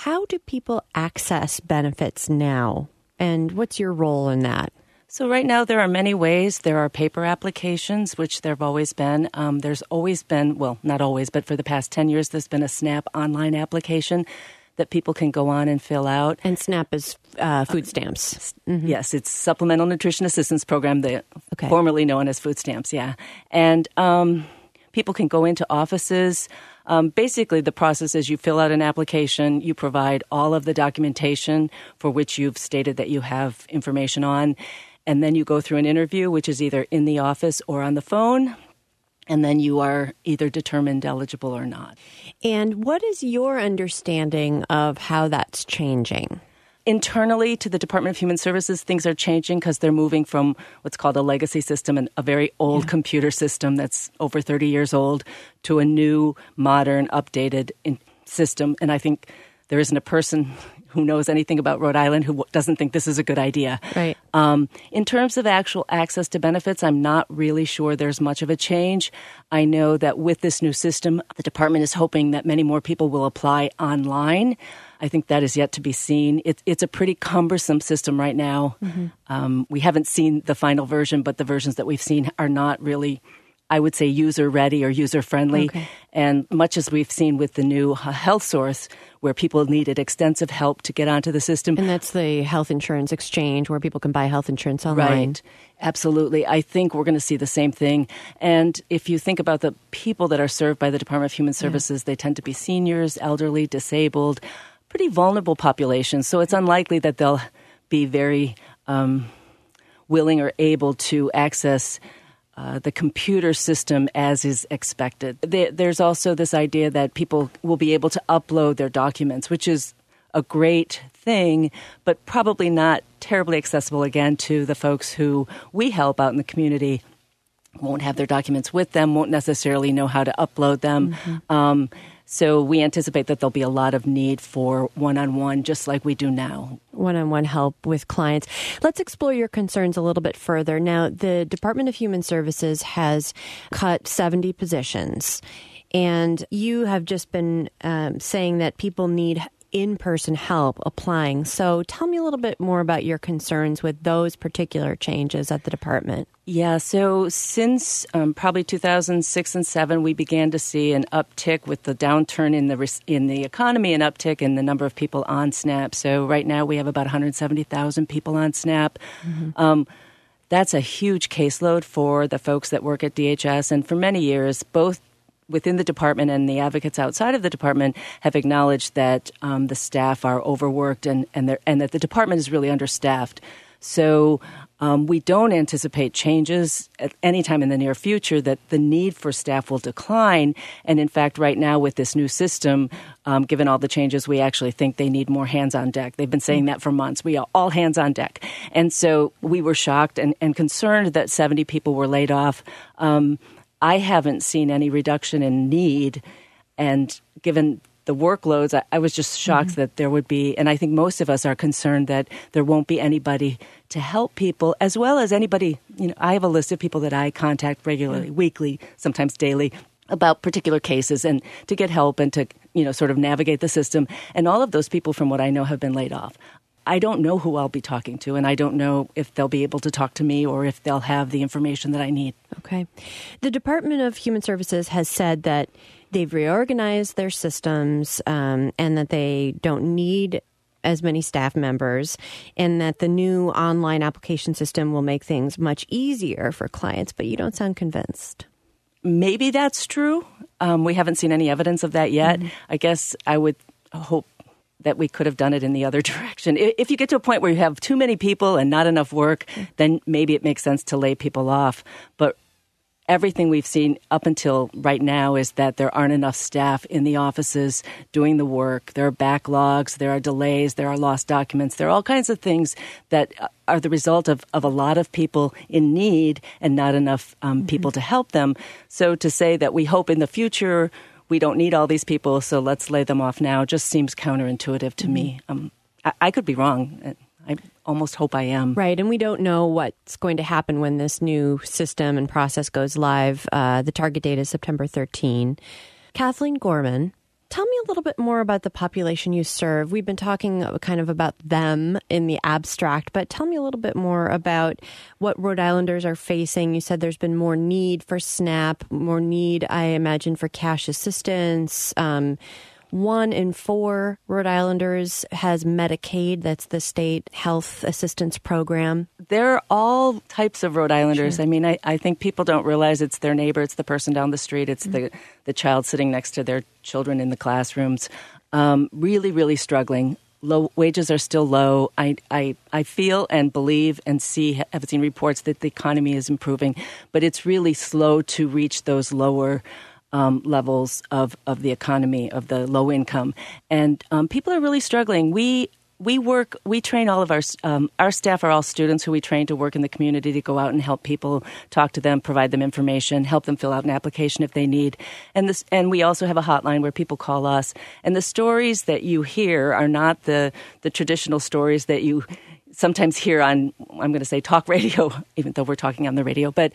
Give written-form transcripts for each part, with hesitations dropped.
How do people access benefits now? And what's your role in that? So right now there are many ways. There are paper applications, which there have always been. There's always been, well, not always, but for the past 10 years, there's been a SNAP online application that people can go on and fill out. And SNAP is food stamps. Mm-hmm. Yes, it's Supplemental Nutrition Assistance Program, formerly known as food stamps, yeah. And people can go into offices. Basically, the process is you fill out an application, you provide all of the documentation for which you've stated that you have information on, and then you go through an interview, which is either in the office or on the phone, and then you are either determined eligible or not. And what is your understanding of how that's changing? Internally to the Department of Human Services, things are changing because they're moving from what's called a legacy system, and a very old computer system that's over 30 years old, to a new, modern, updated system. And I think there isn't a person who knows anything about Rhode Island who doesn't think this is a good idea. Right. In terms of actual access to benefits, I'm not really sure there's much of a change. I know that with this new system, the department is hoping that many more people will apply online. I think that is yet to be seen. It's a pretty cumbersome system right now. Mm-hmm. We haven't seen the final version, but the versions that we've seen are not really, I would say, user-ready or user-friendly. Okay. And much as we've seen with the new Health Source, where people needed extensive help to get onto the system. And that's the health insurance exchange where people can buy health insurance online. Right. Absolutely. I think we're going to see the same thing. And if you think about the people that are served by the Department of Human Services, they tend to be seniors, elderly, disabled, pretty vulnerable populations. So it's unlikely that they'll be very willing or able to access the computer system as is expected. There's also this idea that people will be able to upload their documents, which is a great thing, but probably not terribly accessible, again, to the folks who we help out in the community. Won't have their documents with them, won't necessarily know how to upload them. Mm-hmm. So we anticipate that there'll be a lot of need for one-on-one, just like we do now. One-on-one help with clients. Let's explore your concerns a little bit further. Now, the Department of Human Services has cut 70 positions, and you have just been saying that people need in-person help applying. So tell me a little bit more about your concerns with those particular changes at the department. Yeah, so since probably 2006 and 2007, we began to see an uptick with the downturn in the economy, an uptick in the number of people on SNAP. So right now we have about 170,000 people on SNAP. Mm-hmm. That's a huge caseload for the folks that work at DHS. And for many years, both within the department and the advocates outside of the department have acknowledged that the staff are overworked and that the department is really understaffed. So we don't anticipate changes at any time in the near future, that the need for staff will decline. And in fact, right now with this new system, given all the changes, we actually think they need more hands on deck. They've been saying that for months. We are all hands on deck. And so we were shocked and concerned that 70 people were laid off. I haven't seen any reduction in need, and given the workloads, I was just shocked that there would be, and I think most of us are concerned that there won't be anybody to help people, as well as anybody, I have a list of people that I contact regularly, weekly, sometimes daily, about particular cases and to get help and to, sort of navigate the system. And all of those people, from what I know, have been laid off. I don't know who I'll be talking to, and I don't know if they'll be able to talk to me or if they'll have the information that I need. Okay. The Department of Human Services has said that they've reorganized their systems and that they don't need as many staff members, and that the new online application system will make things much easier for clients, but you don't sound convinced. Maybe that's true. We haven't seen any evidence of that yet. Mm-hmm. I guess I would hope that we could have done it in the other direction. If you get to a point where you have too many people and not enough work, then maybe it makes sense to lay people off. But everything we've seen up until right now is that there aren't enough staff in the offices doing the work. There are backlogs, there are delays, there are lost documents. There are all kinds of things that are the result of a lot of people in need and not enough people to help them. So to say that we hope in the future we don't need all these people, so let's lay them off now, just seems counterintuitive to me. I could be wrong. I almost hope I am. Right, and we don't know what's going to happen when this new system and process goes live. The target date is September 13. Kathleen Gorman, Tell me a little bit more about the population you serve. We've been talking kind of about them in the abstract, but tell me a little bit more about what Rhode Islanders are facing. You said there's been more need for SNAP, more need, I imagine, for cash assistance. 1 in 4 Rhode Islanders has Medicaid. That's the state health assistance program. There are all types of Rhode Islanders. Sure. I mean, I think people don't realize it's their neighbor, it's the person down the street, it's the child sitting next to their children in the classrooms. Really, really struggling. Low wages are still low. I feel and believe and have seen reports that the economy is improving, but it's really slow to reach those lower levels of the economy, of the low income. And people are really struggling. We train all of our staff are all students who we train to work in the community, to go out and help people, talk to them, provide them information, help them fill out an application if they need. And we also have a hotline where people call us. And the stories that you hear are not the traditional stories that you sometimes hear on, I'm going to say, talk radio, even though we're talking on the radio. But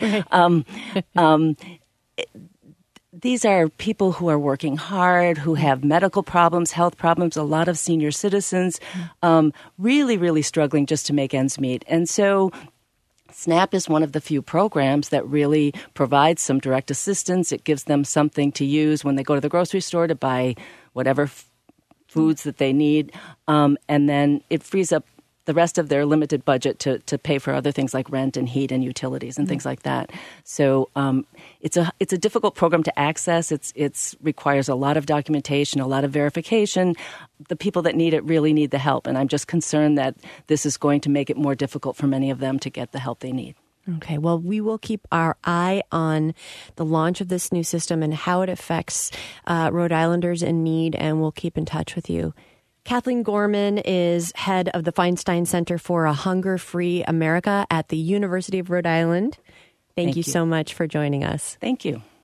these are people who are working hard, who have medical problems, health problems, a lot of senior citizens, really, really struggling just to make ends meet. And so SNAP is one of the few programs that really provides some direct assistance. It gives them something to use when they go to the grocery store to buy whatever foods that they need. And then it frees up the rest of their limited budget to pay for other things like rent and heat and utilities and things like that. So it's a difficult program to access. It requires a lot of documentation, a lot of verification. The people that need it really need the help, and I'm just concerned that this is going to make it more difficult for many of them to get the help they need. Okay, well, we will keep our eye on the launch of this new system and how it affects Rhode Islanders in need, and we'll keep in touch with you. Kathleen Gorman is head of the Feinstein Center for a Hunger-Free America at the University of Rhode Island. Thank you so much for joining us. Thank you.